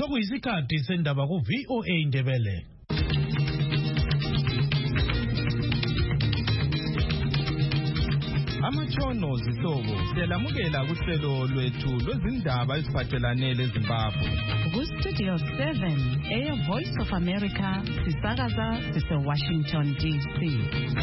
Sokuyisikhathi sendaba ku VOA Indebele. Amatshono zihlobo siyalamukela kuhlelo lwethu lwezindaba eziphathelane leZimbabwe. Studio 7 Air Voice of America sisakaza sise Washington DC.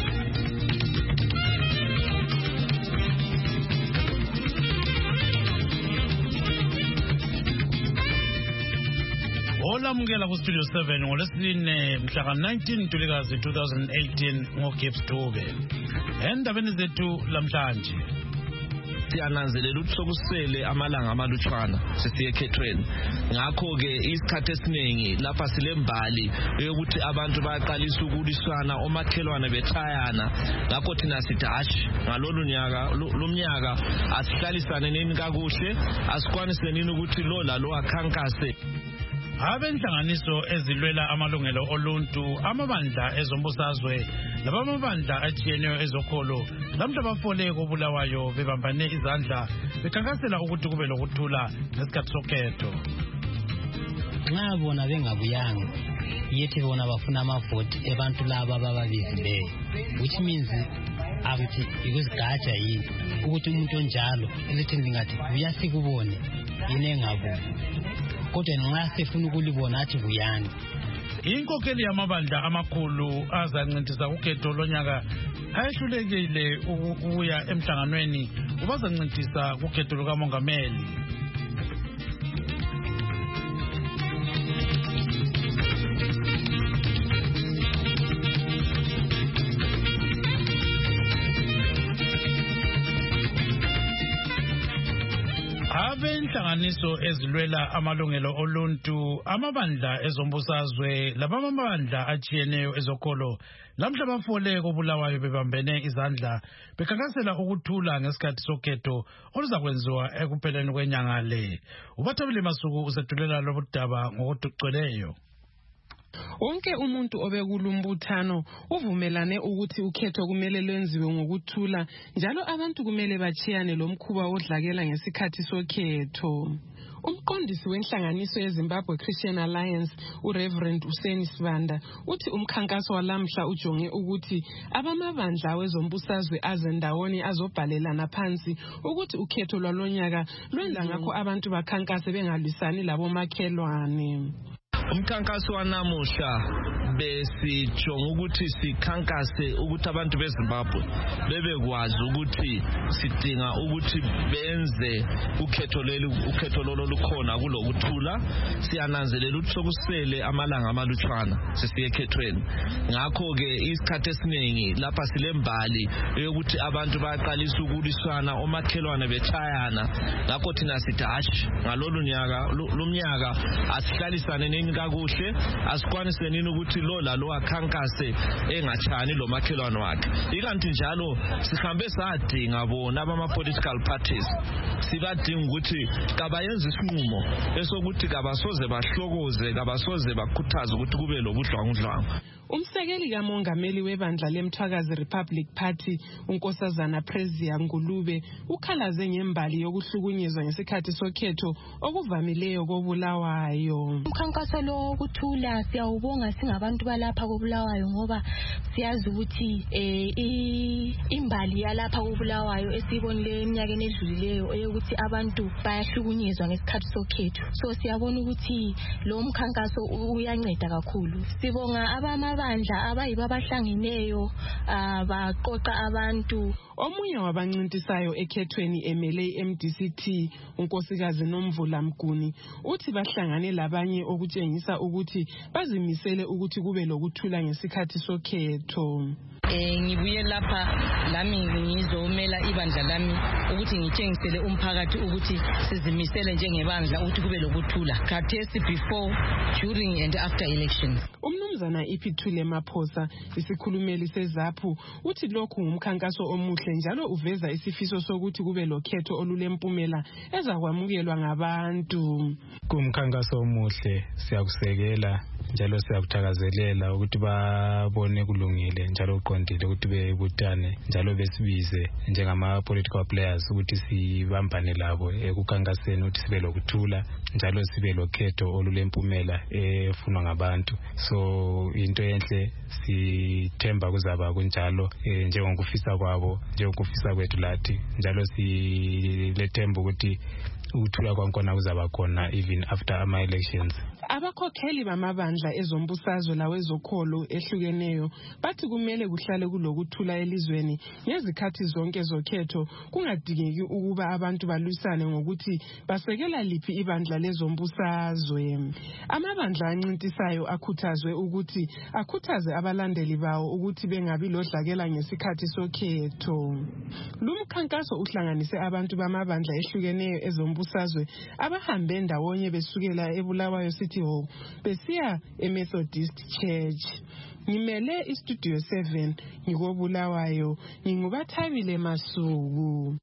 Olamukela ku Studio 7 ngolesine mhla ka-19 Ntulikazi 2018 ngoGibbs Dube. Endabeni zethu lamhlanje siyananzelela ukuthi sokusele amalanga amalutshwana sesiyekhethweni. Ngakho ke isikhathi esiningi lapha silembali yokuthi abantu bayaqalisa ukuliswana omakhelwane bethayana. Ngakho thina sithi hashi ngalolu nyaka lomnyaka asihlalisane nini kakuhle asikwanise nini ukuthi lo lalo akhankase. Abenhlanganiso ezilwela amalungelo oluntu, amabandla ezombusazwe labamabandla atshiyeneyo ezokholo lamhla bafole koBulawayo bebambane izandla bekhankasela ukuthi kube lokuthula ngesikhathi sokhetho. Nxa bona bengabuyanga yethi bona bafuna amavoti ebantu laba abababizileyo, which means ukuthi ikuzigajha yini ukuthi umuntu onjalo elithi lingathi buya sikubone yini engabuyi, kodwa nxa sefuna ukulibona athi buyani. Inkokeli yamabandla amakhulu azancintisa ukhetho lonyaka ayehlulekile ukuya emhlanganweni ubazancintisa ukhetho lukamongameli. Abenhlanganiso ezilwela amalungelo oluntu, amabandla ezombusazwe labamabandla atshiyeneyo ezokholo lamhla bafole koBulawayo bebambene izandla bekhankasela ukuthula ngesikhathi sokhetho oluzakwenziwa ekupheleni kwenyanga le. Ubathabile Masuku usethulela lobudaba ngokugcweleyo. Wonke umuntu obekulumbuthano uvumelane ukuthi ukhetho kumele lwenziwe ngokuthula, njalo abantu kumele bachiyane lomkhuba wodlakela ngesikhathi sokhetho. Umqondisi wenhlanganiso yeZimbabwe Christian Alliance, uReverend Useni Sibanda, uthi umkhankaso walamhla ujonge ukuthi abamabandla wezombusazwe azendawoni azobhalelana phansi ukuthi ukhetho lwalonyaka lwenza ngakho abantu bakhankase bengalwisani labomakhelwane. Umkhankaso wanamuhla besijonga ukuthi sikhankase ukuthi abantu beZimbabwe bebekwazi ukuthi sidinga ukuthi benze ukhetho lolo lukhona kulokuthula. Siyananzelela ukuthi sokusele amalanga amalutshwana sesiyekhethweni. Ngakho ke isikhathi esiningi lapha silembali yokuthi abantu bayaqalisa ukuliswana omakhelwane bethayana. Ngakho thina sithi hashi ngalolu nyaka lomnyaka asihlalisane nini kakuhle asikwanise nini ukuthi lo lalo akhankase engachani lo makhelwane wakhe. Ikanti njalo sihambe sadinga bona abama-political parties, sibadinga ukuthi kabayenze isinqumo esokuthi kabasoze bahlokoze, kabasoze bakhuthaze ukuthi kube lobudlwangudlwangu. Umsekeli kamongameli webandla leMthwakazi Republic Party, uNkosazana Prezia Ngulube, ukhalaze ngembali yokuhlukunyezwa ngesikhathi sokhetho okuvamileyo koBulawayo. Umkhankaso lo wokuthula siyawubonga singabantu balapha koBulawayo ngoba siyazi ukuthi imbali yalapha koBulawayo esibonile eminyakeni edlulileyo eyokuthi abantu bayahlukunyezwa ngesikhathi sokhetho. So siyabona ukuthi lo mkhankaso uyanceda kakhulu. Sibonga abamabandla abayibo abahlangeneyo baqoqa abantu. Omunye wabancintisayo ekhethweni emele MDCT, unkosikazi Nomvula Mguni, uthi bahlangane labanye okutshengisa ukuthi bazimisele ukuthi kube lokuthula ngesikhathi sokhetho. Ngibuye lapha lami ngizomela ibandla lami ukuthi ngitshengisele umphakathi ukuthi sizimisele njengebandla ukuthi kube lokuthula khathesi before, during and after elections. umnumzana Ipithule Maphosa isikhulumeli seZAPU uthi lokhu ngumkhankaso omuhle njalo uveza isifiso sokuthi kube lokhetho olulempumela ezakwamukelwa ngabantu. Kumkhankaso omuhle siyakusekela njalo siyakuthakazelela ukuthi babone kulungile njalo uqondile ukuthi bebutane njalo besibize njengama political players ukuthi sibambane labo ekukhankaseni ukuthi sibe lokuthula njalo sibe lokhetho olulempumela efunwa ngabantu. So into enhle sithemba kuzaba kunjalo njengokufisa kwabo njengokufisa kwethu lathi njalo silethemba ukuthi ukuthula kwankona kuzaba khona even after ama-elections. Abakhokheli bamabandla ezombusazwe lawezokholo ehlukeneyo bathi kumele kuhlale kulokuthula elizweni ngezikhathi zonke zokhetho kungadingeki ukuba abantu balwisane ngokuthi basekela liphi ibandla lezombusazwe. Amabandla ancintisayo akhuthazwe ukuthi akhuthaze abalandeli bawo ukuthi bengabi lodlakela ngesikhathi sokhetho. Lumkhankaso uhlanganise abantu bamabandla ehlukeneyo ezombusazwe abahambe ndawonye besukela eBulawayo City Hall besiya eMethodist Church. Ngimele iStudio 7 ngikobulawayo ngingubathabile Masuku.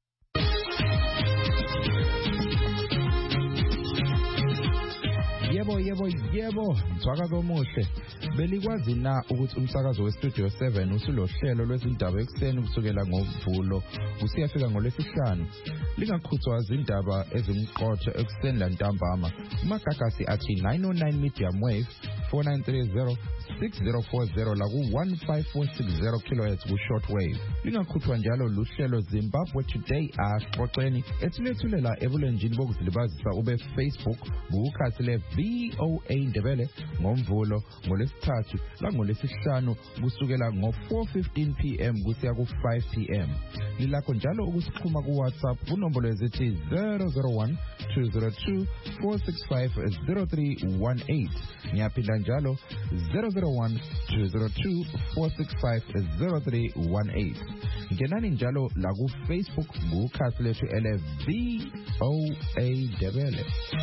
Yebo, msakazo omuhle. Belikwazi na ukuthi umsakazo weStudio 7 usulohlelo lwezindaba ekseni kusukela ngoMvulo kusiyafika ngoLwesihlanu. Lingakhuthwa izindaba ezimqotho ekseni lantambama. Umagagasi athi 909 medium wave 4930 6040 la ku 15460 kHz ku shortwave. Lingakhuthwa njalo luhlelo Zimbabwe Today axoxeni ethulethulela ebulenjini bokuzilibazisa ube Facebook ngukhathi le VOA Ndebele ngoMvulo ngoLesithathu la ngoLesihlanu kusukela ngo4:15 PM kusiya ku5 PM. Lilakho njalo ukusixhuma ku WhatsApp kunombolo ezithi 001 202 465 0318. Ngiyaphinda njalo 001 202 465 0318. Ngenani njalo la ku Facebook ngukhathi lethu ele VOA Ndebele.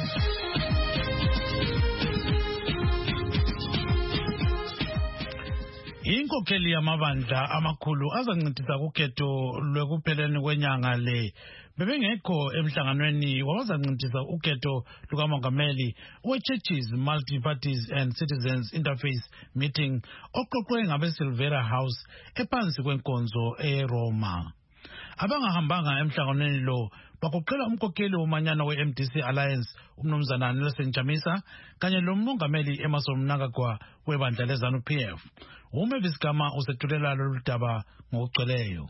Inkokheli yamabandla amakhulu azancintisa kukhetho lwekupheleni kwenyanga le bebengekho emhlanganweni wabazancintisa ukhetho lukamongameli we-Churches Multi-Parties and Citizens Interface Meeting oqoqwe ngabe-Silvera House ephansi kwenkonzo eRoma. Abangahambanga emhlanganweni lo bagoqela umkhokheli womanyano we-MDC Alliance umnumzana Nelson Chamisa kanye lomongameli Emmerson Mnangagwa webandla leZANU-PF. Umavis Gama usethulela lolu daba ngokugcweleyo.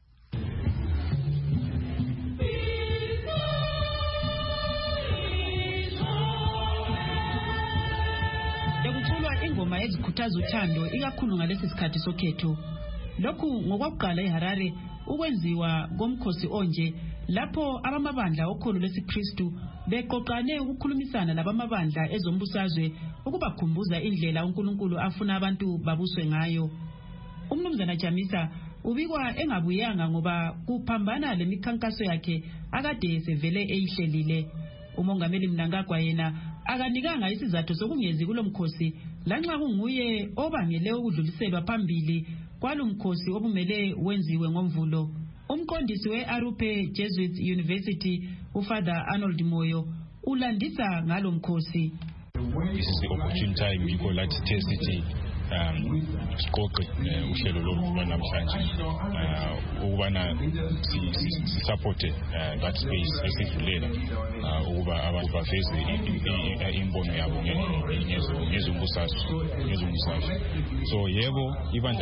Bekuculwa ingoma ezikhuthaza uthando ikakhulu ngalesi sikhathi sokhetho. Lokhu ngokwakuqala eHarare ukwenziwa komkhosi onje lapho abamabandla okholo lesiKristu beqoqane ukukhulumisana labamabandla ezombusazwe ukubakhumbuza indlela uNkulunkulu afuna abantu babuswe ngayo. Umnumzana Chamisa ubikwa engabuyanga ngoba kuphambana lemikhankaso yakhe akade sevele eyihlelile. Umongameli Mnangagwa yena akanikanga isizathu sokungezi kulomkhosi lanxa kunguye obangele ukudluliselwa phambili kwalomkhosi obumele wenziwe ngoMvulo. Umqondisi we-Arupe Jesuit University uFather Arnold Moyo ulandisa ngalomkhosi. This is the opportune time we call that TCT siqoqe uhlelo lolu namhlanje ukubana support that space esivulela ukuba abantu baveze imbono yabo ngezombusazwe. So yebo ibandla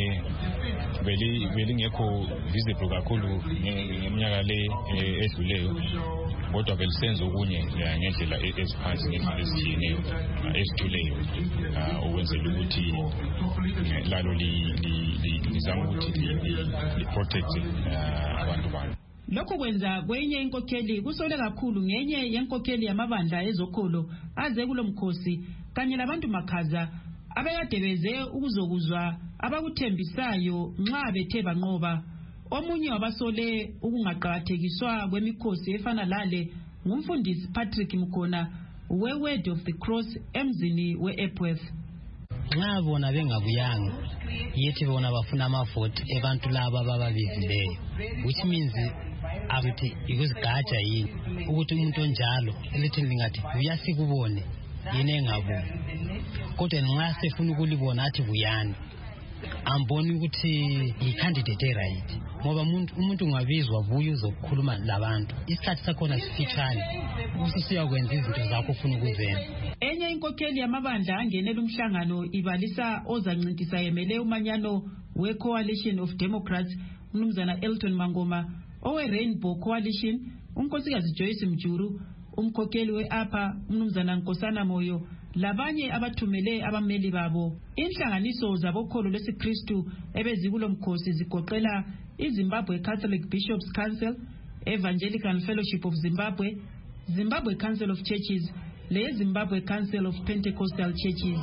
belingekho visible kakhulu ngeminyaka le edluleyo kodwa belisenza okunye ngendlela eziphansi ngendlela ezijiyeneyo ezithuleyo ukwenzela ukuthi lalo lizama ukuthi li-protect abantu babo. Lokho kwenza kwenye inkokheli kusole kakhulu ngenye yenkokheli yamabandla ezokholo aze kulomkhosi kanye labantu makhaza abekade beze ukuzokuzwa abakuthembisayo nxa bethe banqoba. Omunye wabasole ukungaqakathekiswa kwemikhosi efana lale ngumfundisi Patrick Mkhona we-Word of the Cross emzini we-Epworth. nxa bona bengabuyanga yethi bona bafuna amavoti ebantu laba ababizileyo, which means akuthi ikuzigaja yini ukuthi umuntu onjalo elithi lingathi buya sikubone yena engabuyi, kodwa nxa sefuna ukulibona athi buyani, amboni ukuthi i-candidate e-right, ngoba umuntu ungabizwa buye uzokhuluma labantu, isikhathi sakhona sifitshane, usiyakwenza izinto zakho ufuna ukuzenza. Enye inkokheli yamabandla angenela umhlangano ibalisa ozancintisa yemele umanyano we-Coalition of Democrats, umnumzana Elton Mangoma, owe-Rainbow Coalition, unkosikazi Joyce Mjuru, umkhokheli we-APA, umnumzana Nkosana Moyo, labanye abathumele abameli babo. Inhlanganiso zabokholo lwesikristu ebezikulo mkhosi zigoqela iZimbabwe Catholic Bishops Council, Evangelical Fellowship of Zimbabwe, Zimbabwe Council of Churches, le Zimbabwe Council of Pentecostal Churches.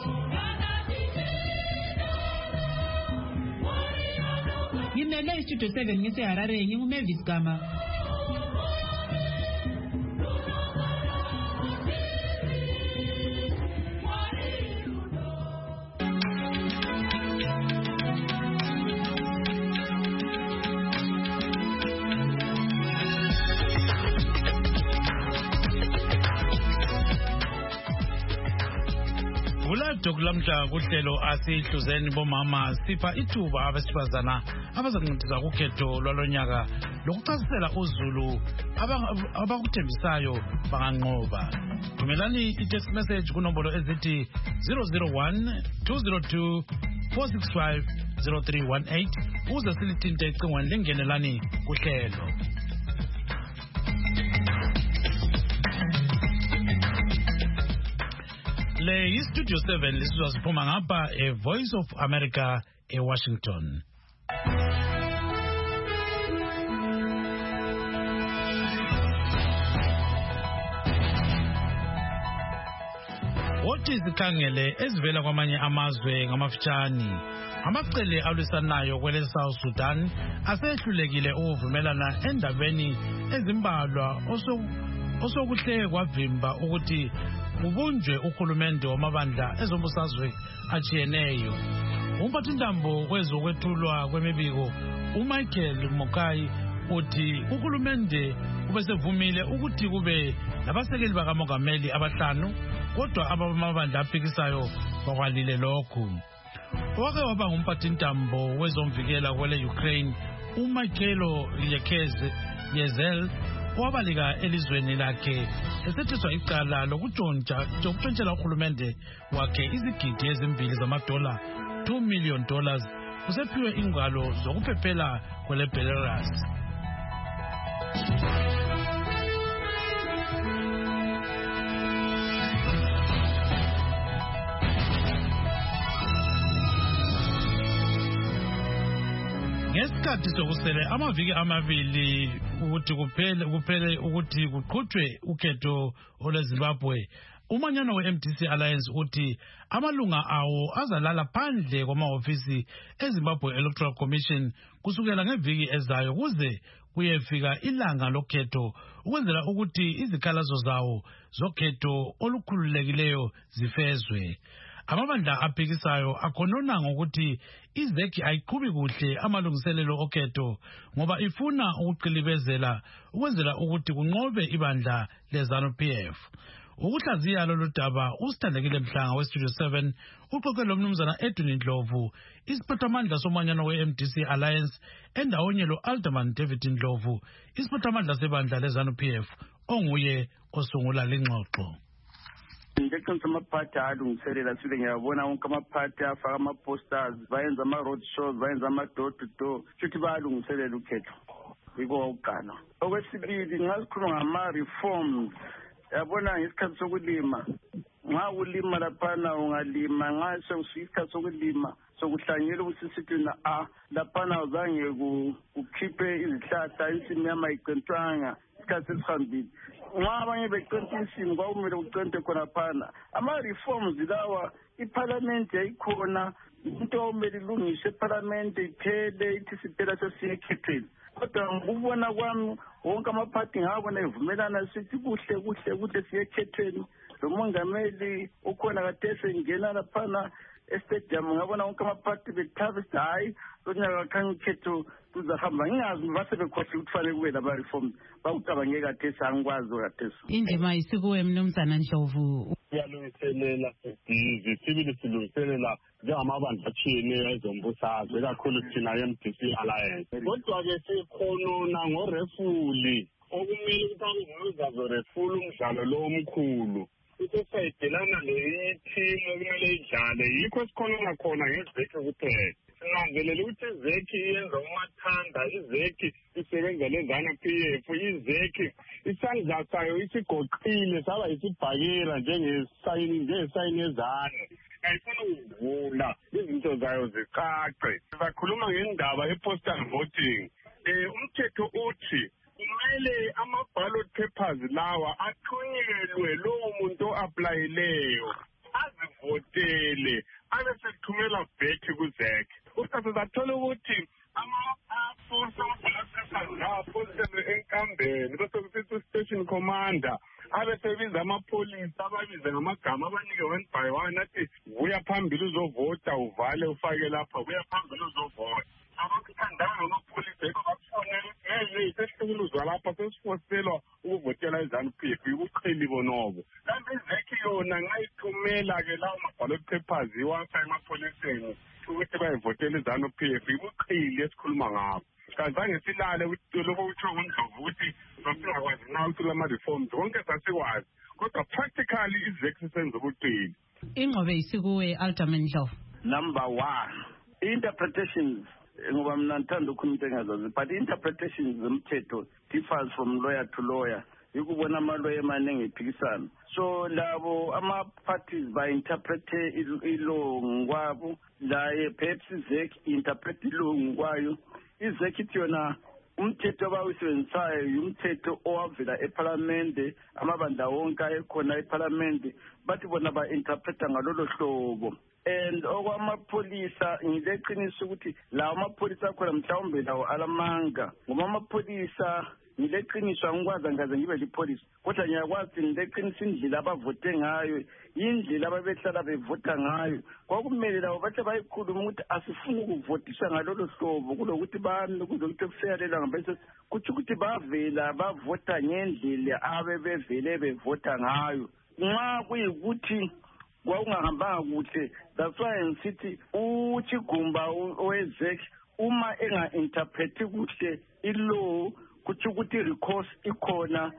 Ngimele Studio 7 ngiseHarare, nginguMavis Gama. Kulamhla kuhlelo asihluzeni bomama sipha ithuba abesifazana abazancedisa kukhetho lwalonyaka lokuchasisela uZulu abakuthembisayo banganqoba. Thumelani i-text message kunombolo ezithi 001 202 465 0318 uze silithinte ecingweni lingenelani kuhlelo. Le Studio 7 lisizwa siphuma ngapha Voice of America eWashington. Wothi sikhangele ezivela kwamanye amazwe ngamafitshani. Amacele alwisanayo kwele South Sudan asehlulekile ukuvumelana endabeni ezimbalwa osokuhle kwavimba ukuthi kubunjwe ukhulumende wamabandla ezombusazwe achiyeneyo. Umphathintambo kwezokwethulwa kwemibiko uMichael Mokai uthi ukhulumende ubesevumile ukuthi kube nabasekeli bakamongameli abahlanu, kodwa abamabandla aphikisayo bakwalile lokhu. Wake waba ngumphathintambo wezomvikela kwele Ukraine uMichael Yezel wabalika elizweni lakhe esethiswa icala lokutshontshela ukhulumende wakhe izigidi ezimbili zamadola $2 million usephiwe ingwalo zokuphephela kwele Belarus. Ngesikhathi sokusele amaviki amabili ukuthi kuphele ukuthi kuqhutshwe ukhetho olweZimbabwe, umanyano we-MDC Alliance uthi amalunga awo azalala phandle kwamahhovisi eZimbabwe Electoral Commission kusukela ngeviki ezayo kuze kuyefika ilanga lokhetho ukwenzela ukuthi izikhalazo zawo zokhetho olukhululekileyo zifezwe. Amabandla aphikisayo akhonona ngokuthi izeki ayiqhubi kuhle amalungiselelo okhetho ngoba ifuna ukuqilibezela ukwenzela ukuthi kunqobe ibandla leZANU-PF. Ukuhlaziya lolu daba usithandekile Mhlanga weStudio 7 uxoxe lomnumzana Edwin Ndlovu, isiphathamandla somanyano we-MDC Alliance, endawonye lo-Alderman David Ndlovu, isiphathamandla sebandla leZANU-PF, onguye osungula lengxoxo. Ngeqiniso amaphathi alungiselela sile ngiyabona wonke amaphathi afaka ama-posters, bayenza ama-road shows, bayenza ama-door to door, futhi bayalungiselela ukhetho. Yiko ukugana. Okwesibili ngasikhuluma ngama-reforms. Yabona ngesikhathi sokulima, nxa ulima laphana ungalima, nxa sekuyisikhathi sokulima sokuhlanyela ukuthi laphana uzange kukhiphe izihlahla, insimu yami ayiqentwanga isikhathi esihambile. Nxa abanye beqenta insimu kwakumele kuqente khona phana. Ama-reforms lawa iparliament yayikhona, into okumele ilungiswe eparliament iphele, ithi siphela sesiye ekhethweni. Kodwa ngokubona kwami wonke amaphathi ngabona evumelana sithi kuhle siye ekhethweni. Lo mongameli ukhona kade esengena laphana estadium ngabona wonke amaphathi bethabe sithi hayi lonyaka khanye ukhetho kuzahamba ngingazi base bekhohle ukuthi fanele kube laba-reforms bakucabange kathesi angikwazi kathesi indima isikuwe mnumzana Ndlovu. Siyalungiselela sibhizi sibili silungiselela njengamabandla atshiyeneyo ezombusazwe kakhulu thina ye-MDC Alliance. Kodwa-ke sikhonona ngorefuli okumele ukuthi abezazo refuli umdlalo lo omkhulu ukusayidelana le-team okumele idlale yikho sikhonona khona ngezekhi kuphela. Sinanzelela ukuthi izekhi iyenza umathanda, izekhi isebenza lezana PF, izekhi isandla sayo isigoqile saba isibhakela njengesayini yezane. Ayifuna ukuvula izinto zayo zicace. Sizakhuluma ngendaba ye-postal voting. Umthetho uthi kumele ama-ballot papers lawa athunyelwe lowo muntu o-aplayileyo azivotele abe sekuthumela back kuzekhe. Usikhathi sathola ukuthi ama-apostle enkambeni bese kusithi u-station commander abe sebiza amapholisa ababize ngamagama abanike 1 by 1 athi buya phambili uzovota uvale ufake lapha buya phambili uzovota. Abakuthandayo ngamapholisa yikho bakufonela ukuthi sesihlukuzwa lapha sesifoselwa ukuvotela iZANU-PF ubuqheli bonobo. Kanti izekhi yona ngayithumela-ke lawo ma-ballot papers iwapha emapholiseni ukuthi bayivotele iZANU-PF ubuqhili esikhuluma ngabo. Kazange silale ukuthi lokho kutsho uNdlovu ukuthi sasingakwazi na ukuthi lama-reforms wonke sasikwazi kodwa practically izekhi senza ubuqhili. Ingqobe isikuwe Alderman Ndlovu. Number 1, interpretations ngoba mina ngithanda ukukhuluma engazazi but interpretations zomthetho differs from lawyer to lawyer. Yikubona ama-lawyer amaningi ephikisana. So labo ama-parties ba-interprete i-law ngokwabo la perhaps izekhi interprete i-law ngokwayo. Izekhi ithi yona umthetho abawisebenzisayo umthetho owavela eParliament amabandla wonke ayekhona eParliament bathi bona ba-interpreta ngalolo hlobo. And okwamapholisa ngileqiniso ukuthi lawo amapholisa akhona mhlawumbe lawo alamanga ngoba amapholisa ngileqiniso angikwazi ngaze ngibe lipholisa kodwa ngiyakwazi ngileqiniso indlela abavote ngayo indlela ababehlala bevota ngayo kwakumele lawo bathi bayikhuluma ukuthi asifuni ukuvotisa ngalolo hlobo kulokuthi bami kuzokuthi kuseyalela ngabese kuthi ukuthi bavela bavota ngendlela abebevele bevota ngayo nxa kuyikuthi kwakungahambanga kuhle. That's why ngisithi uChigumba owezekhi uma enga-interpreti kuhle i-law kuthi ukuthi recourse ikhona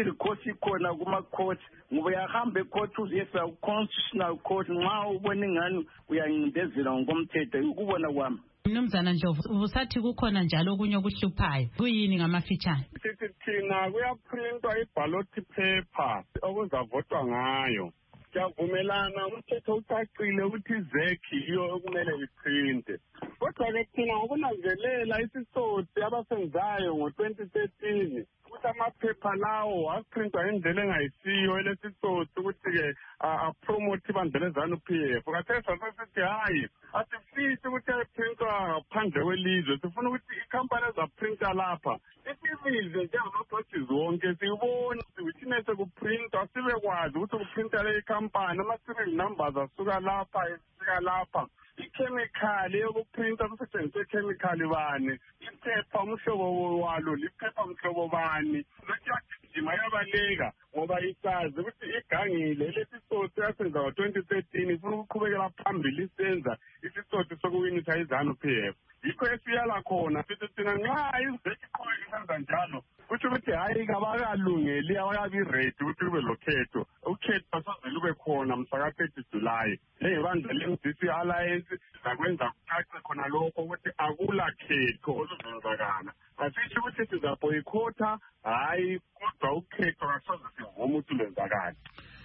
kuma-court ngoba uyahamba e-court uziyesa ku-constitutional court nxa ubona ingani uyancindezela ngokomthetho ukubona kwami. Mnumzana Ndlovu ubusathi kukhona njalo okunye okuhluphayo kuyini ngamafitshane? Sithi thina kuyaprintwa i-ballot paper okuzavotwa ngayo. Siyavumelana umthetho ucacile ukuthi izekhi iyo okumele iprinte. Kodwa-ke thina ngokunanzelela isisoti abasenzayo ngo-2013 ukuthi amaphepha lawo aprintwa indlela engayisiyo elesisoti ukuthi-ke apromote ibandla leZANU-PF. Kathesi sasesithi hayi asifisi ukuthi ayiprintwa ngaphandle kwelizwe sifuna ukuthi ikhampani ezaprinta lapha isibize njengamaphathis wonke siyibone ukuthi nese kuprintwa sibekwazi ukuthi kuprinta le ikhampani ama-serial numbers asuka lapha esika lapha ikhemikhali yokuprinta kusetshenziswe ikhemikhali bani iphepha umhlobo walo liphepha mhlobo bani lokuyagijima yabaleka ngoba isazi ukuthi igangile lesisoti yasenza ngo-2013 ifuna ukuqhubekela phambili isenza isisoti sokuwinisa iZANU-PF. Yikho esiyala khona sithi thina nxa izekhi iqhubeka isenza njalo kutsho ukuthi hayi kabakalungeli abakabi ready ukuthi kube lokhetho. Ukhetho soze lube khona mhlaka 30 July. Njengebandla le-MDC Alliance sakwenza kucace khona lokho ukuthi akula khetho oluzenzakala. Asisho ukuthi sizaboyikhotha hayi kodwa ukhetho kasoze sivume ukuthi lwenzakala.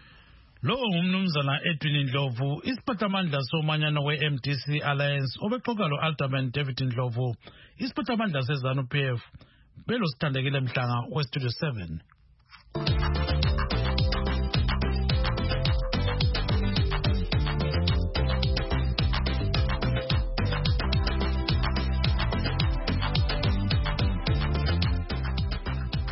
Lo ngumnumzana Edwin Ndlovu isiphathamandla somanyano we-MDC Alliance obexoxa lo Alderman David Ndlovu isiphathamandla seZANU-PF belosithandekile mhlanga weStudio 7.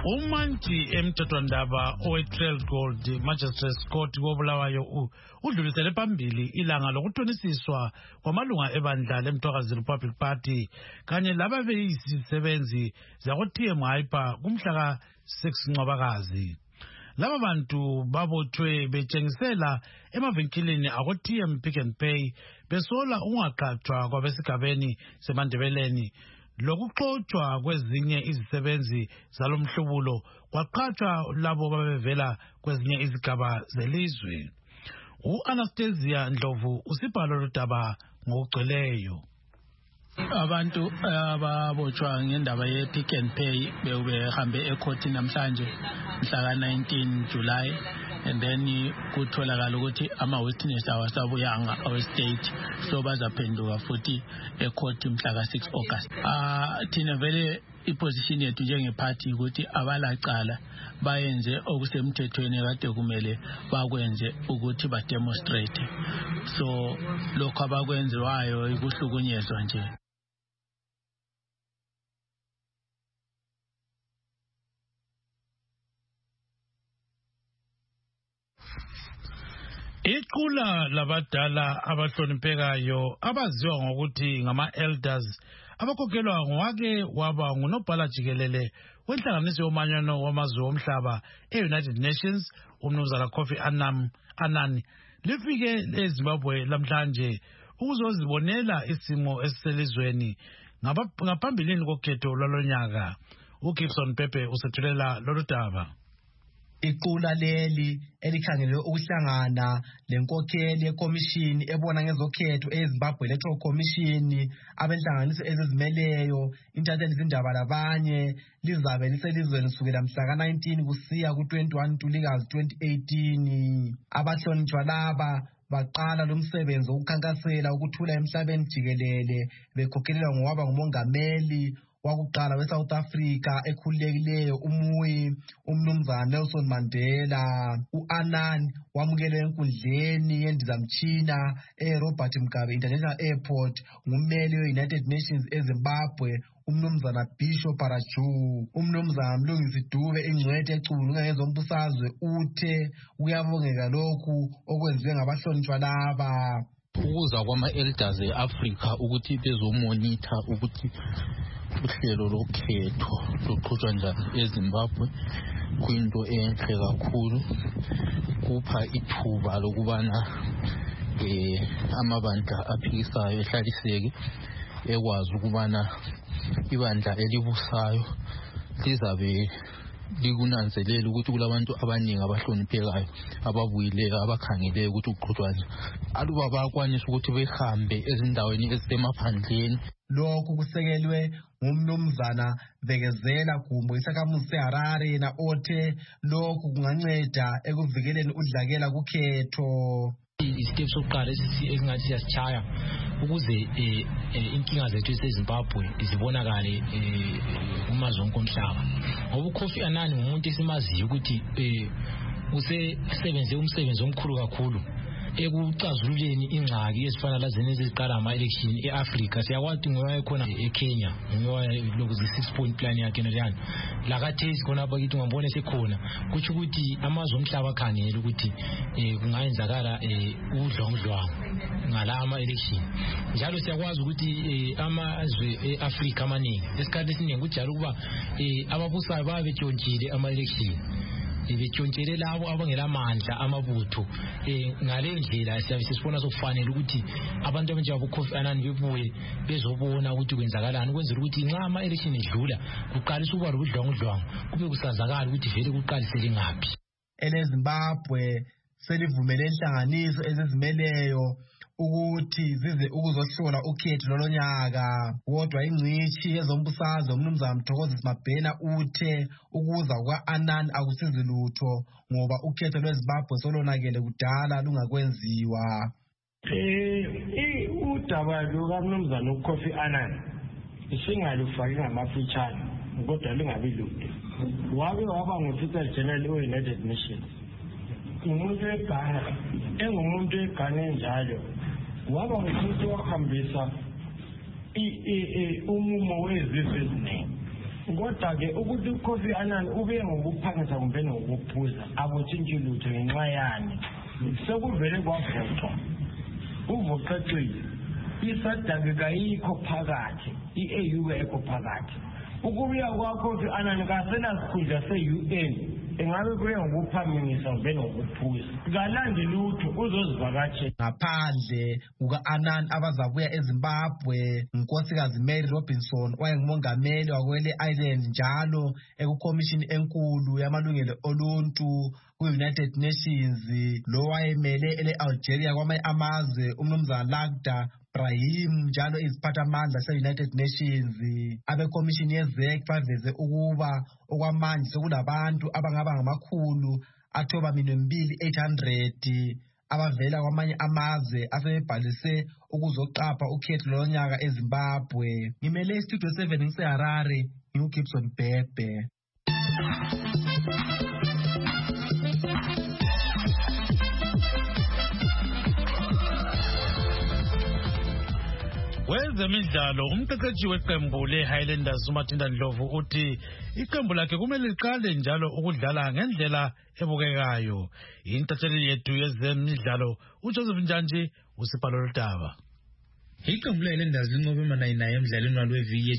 Umantshi emthethwandaba owe-Trail Gold Magistrates Court koBulawayo udlulisele phambili ilanga lokuthonisiswa kwamalunga ebandla leMthwakazi Republic Party kanye lababeyisisebenzi zakwa-TM Hyper kumhla ka-6 Ncwabakazi. Laba bantu babothwe betshengisela emavinkilini ako-TM Pick and Pay besola ungaqhathwa kwabesigabeni seMandebeleni lokuxoxwa kwezinye izisebenzi zalomhlubulo kwaqhathwa labo babevela kwezinye izigaba zelizwe. U-Anastasia Ndlovu usibhalo lodaba ngokugcweleyo. Abantu ababotshwa ngendaba ye-Pick and Pay behambe ekhoti namhlanje mhla ka-19 July and then kutholakala ukuthi ama-witness awasabuyanga awe-state so bazaphenduka futhi ekhoti mhla ka-6 August. Thina vele iposition yethu njengephathi ukuthi abalacala bayenze okusemthethweni kade kumele bakwenze ukuthi bademonstrate, so lokho abakwenziwayo ikuhlukunyezwa nje. Iqula labadala abahloniphekayo abaziwa ngokuthi ngama-elders abakhokelwa ngowake waba ngunobhala jikelele wenhlanganiso yomanyano wamazwe omhlaba e-United Nations umnumzana Kofi Annan lifike eZimbabwe lamhlanje ukuzozibonela isimo esiselizweni ngaphambilini kokhetho lwalonyaka. uGibson Pepe usethulela lolu daba. Iqula leli elikhangele ukuhlangana lenkokheli yekomishini ebona ngezokhetho eZimbabwe Electoral Commission abenhlanganiso ezizimeleyo intatheli izindaba labanye lizabe liselizweni kusukela mhla ka-19 kusiya ku-21 Ntulikazi 2018. Abahlonitshwa laba baqala lo msebenzi wokukhankasela ukuthula emhlabeni jikelele bekhokhelelwa ngowaba ngumongameli wakuqala weSouth Africa ekhululekileyo umnumzana Nelson Mandela. U-Annan wamukelwe enkundleni yendizamtshina eRobert Mugabe International Airport ngummeli we-United Nations eZimbabwe umnumzana Bishop Paraju. Umnumzana Mlungisi Dube ingcwete ecubulunga ngezombusazwe uthe kuyabongeka lokhu okwenziwe ngabahlonitshwa laba. Ukuza kwama-elders e-Africa ukuthi bezomonitha ukuthi uhlelo lokhetho luqhutshwa njani eZimbabwe kuyinto enhle kakhulu, kupha ithuba lokubana amabandla aphikisayo ehlaliseke ekwazi ukubana ibandla elibusayo lizabe likunanzelela ukuthi kulabantu abaningi abahloniphekayo ababuyileyo abakhangeleyo ukuthi uqhutshwa nje aluba bakwanisa ukuthi behambe ezindaweni ezisemaphandleni. Lokhu kusekelwe ngumnumzana Bekezela Gumbo isakhamuzi seHarare yena othe lokhu kunganceda ekuvikeleni udlakela kukhetho. Isitepu sokuqala esingathi siyasichaya ukuze inkinga zethu eseZimbabwe zibonakale kumazwe onke omhlaba, ngoba uKofi Annan ngumuntu esimaziyo ukuthi usesebenze umsebenzi omkhulu kakhulu ekucazululeni ingxaki ezifana lazena eziqala ama-election e-Africa. Siyakwazi ngoba ekhona eKenya ngoba lokhu zi-6-point plan yakhe naleyana lakathesi khona bakithi ngambone sekhona kuthi ukuthi amazwe omhlaba akhangele ukuthi kungayenzakala udlongdlwangu ngala ama-election. Njalo siyakwazi ukuthi amazwe e-Africa amaningi esikhathi esiningi kujalo ukuba ababusayo baba betshontshile ama-election, betshontshele labo abangelamandla amabutho. Ngale ndlela siyabe sisibona sokufanele ukuthi abantu abanjengabo Kofi Annan bebuye bezobona ukuthi kwenzakalani ukwenzela ukuthi nxa ama-election edlula kuqalisa ukuba lobudlwangudlwangu kube kusazakala ukuthi vele kuqalisele ngaphi. EleZimbabwe selivumele inhlanganiso ezizimeleyo ukuthi zize ukuzohlola ukhetho lolonyaka, kodwa ingcitshi yezombusazwe umnumzana Mthokozisi Mabhena uthe ukuza kwa-Annan akusizi lutho ngoba ukhetho lweZimbabwe solonakele kudala lungakwenziwa. Udaba lukamnumzana uKofi Annan singalufaki ngamafitshane kodwa lingabi lude. Wake waba ngu-Secretary General we-United Nations, umuntu weGhana, engumuntu weGhana enjalo waba ngumuntu wahambisa umumo wezizwe eziningi. kodwa ke ukuthi uKofi Annan ube ngokuphangisa kumbe ngokuphuza akutshintshi lutho ngenxa yani sekuvele kwavotwa uvoqaqile isadake kayikho phakathi iAU ekho phakathi ukubuya kwaKofi Annan kasenasikhundla se-UN engabe kuye ngokuphamisa kumbe ngokuphuza kalandi lutho uzozivakatshela ngaphandle kuka-Annan abazabuya eZimbabwe unkosikazi Mary Robinson wayengumongameli wakwele Island njalo ekukhomishini enkulu yamalungelo oluntu ku-United Nations lo wayemele ele-Algeria kwamanye amazwe umnumzana Lakhdar Brahim njalo iziphathamandla se-United Nations abekomishini yeZEC baveze ukuba okwamanje sekulabantu abangaba ngamakhulu athoba 2,800 abavela kwamanye amazwe asebebhalise ukuzoqapha ukhetho lonyaka eZimbabwe. Ngimele iStudio 7 ngiseHarare ngiuGibson Bhebhe. Wezemidlalo umqeqeshi weqembu leHighlanders uMatinda Ndlovu uthi iqembu lakhe kumele liqale njalo ukudlala ngendlela ebukekayo. Intatheli yethu yezemidlalo uJoseph Njanji usipalo lodaba. Iqembu leHighlanders linqobe ama-9 emidlalweni walo weviki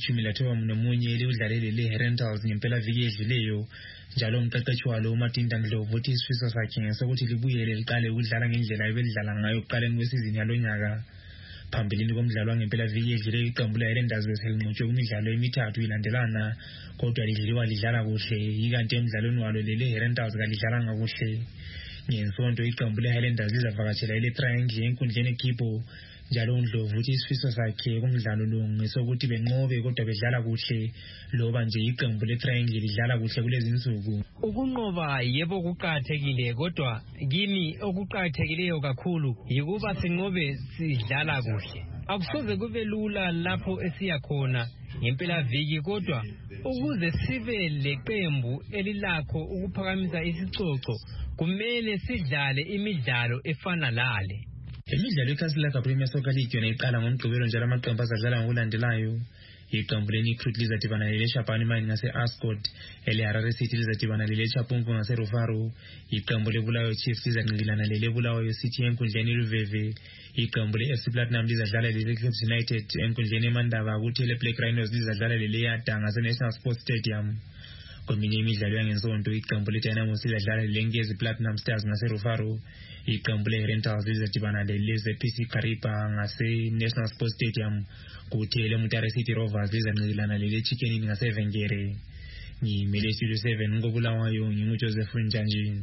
ye-19 elidlalele leHerentals ngempela viki edluleyo. Njalo umqeqeshi walo uMatinda Ndlovu uthi isifiso sakhe ngesokuthi libuyele liqale ukudlala ngendlela ebelidlala ngayo ekuqaleni kwesizini yalonyaka. Phambilini komdlalo wangempela viki edluleyo iqembu leHighlanders beselinqotshwe kumidlalo emithathu ilandelana kodwa lidliwa lidlala kuhle ikanti emidlalweni walo leHerentals kalidlalanga kuhle. Ngensonto iqembu leHighlanders lizavakatshela ile-Triangle enkundleni eKipo njalo uNdlovu uthi isifiso sakhe kumdlalo lo ngesokuthi benqobe kodwa bedlala kuhle loba nje iqembu le-Triangle lidlala kuhle kulezi insuku. Ukunqoba yebo kuqakathekile kodwa kimi okuqakathekileyo kakhulu yikuba sinqobe sidlala kuhle. Akusoze kube lula lapho esiya khona ngempela viki kodwa ukuze sibe leqembu elilakho ukuphakamisa isicoco kumele sidlale imidlalo efana lale. Imidlalo yeCastle Premier Soccer League yona iqala ngoMgqibelo njalo amaqembu azadlala ngokulandelayo. Iqembu leNicruit lizadibana leShabani Mine ngase-Ascot, eleHarare City lizadibana leChapumpu ngase-Rufaro, iqembu leBulawayo Chiefs lizanqikilana leBulawayo City enkundleni eLuveve, iqembu leFC Platinum lizadlala leClips United enkundleni eMandaba, kuthi leBlack Rhinos lizadlala leYada ngase-National Sports Stadium. Kweminye imidlalo yangensonto iqembu leDynamos lizadlala leNkezi Platinum Stars ngase-Rufaro, iqembu leHerentals lizadibana leZPC Kariba ngase-National Sports Stadium, kuthi leMutare City Rovers lizanqikilana leChicken ngase-Vengere. Ngimele Studio 7 ngoBulawayo nginguJoseph Njanji.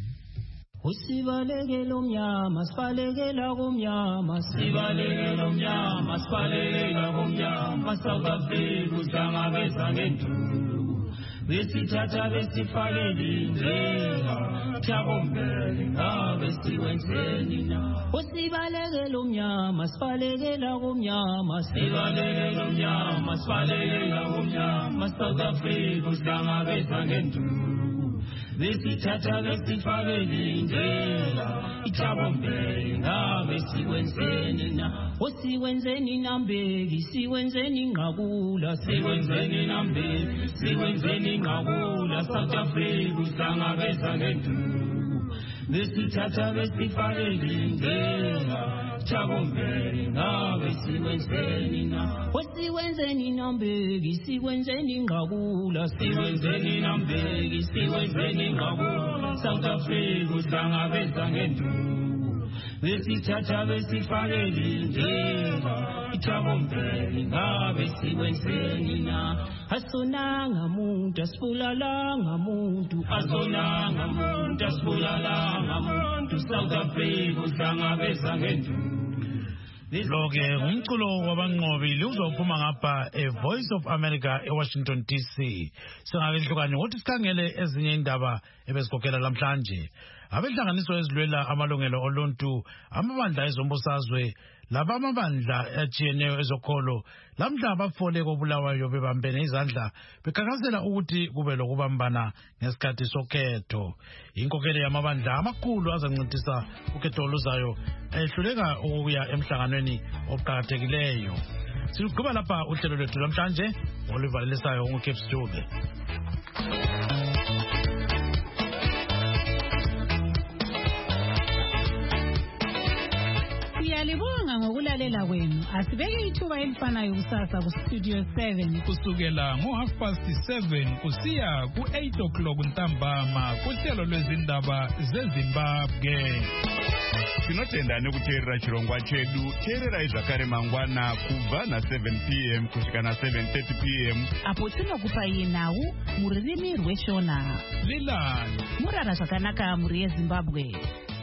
Usibalekela umnyama sibalekela kumnyama sibalekela umnyama sibalekela kumnyama South Africa uhlangabeza ngenduku besithatha besifakele indlela Thabombele ngabe siwenzeni na Usibalekela umnyama sibalekela kumnyama sibalekela umnyama sibalekela kumnyama South Africa uhlangabeza ngenduku besithatha besifakele indlela Thabombele ngabe siwenzeni na Siwenzeni nambeki siwenzeni ngqakula siwenzeni nambeki siwenzeni ngqakula South Africa uhlangabeza ngenduku besithatha besifakele indlela Thabombele ngabe siwenzeni na Siwenzeni nambeki siwenzeni ngqakula siwenzeni nambeki siwenzeni ngqakula South Africa uhlangabeza ngenduku besithatha besifakele indlela Thabombele ngabe siwenzeni na Asonanga muntu asibulalanga muntu asonanga muntu asibulalanga muntu South Africa uhlangabeza ngenduku. Lo-ke umculo wabanqobi uzophuma ngapha eVoice of America eWashington DC. Singakehlukani ukuthi sikhangele ezinye indaba ebezikhokhela namhlanje. Abehlanganiso ezilwela amalungelo oluntu, amabandla ezombusazwe, laba amabandla atshiyeneyo ezokholo, lamhla abafole koBulawayo bebambene izandla bekhankasela ukuthi kube lokubambana ngesikhathi sokhetho. Inkokheli yamabandla amakhulu azancintisa ukhetho oluzayo ehluleka ukuya emhlanganweni oqhakathekileyo. Siluqhuba lapha uhlelo lwethu namhlanje ngoluvalisayo uCape Stube. Siyalibonga ngokulalela kwenu. Asibeke ithuba elifanayo kusasa ku Studio 7 kusukela ngo7:30 kusiya ku8 ntambama kuhlelo lwezindaba zeZimbabwe. Tinotenda nekuteerera chirongwa chedu. Teererai zvakare mangwana kubva na7 p.m. kusvika na7:30 p.m. apo tinokupai nhau muririmi rweshona Lilani murara zvakanaka muri yeZimbabwe.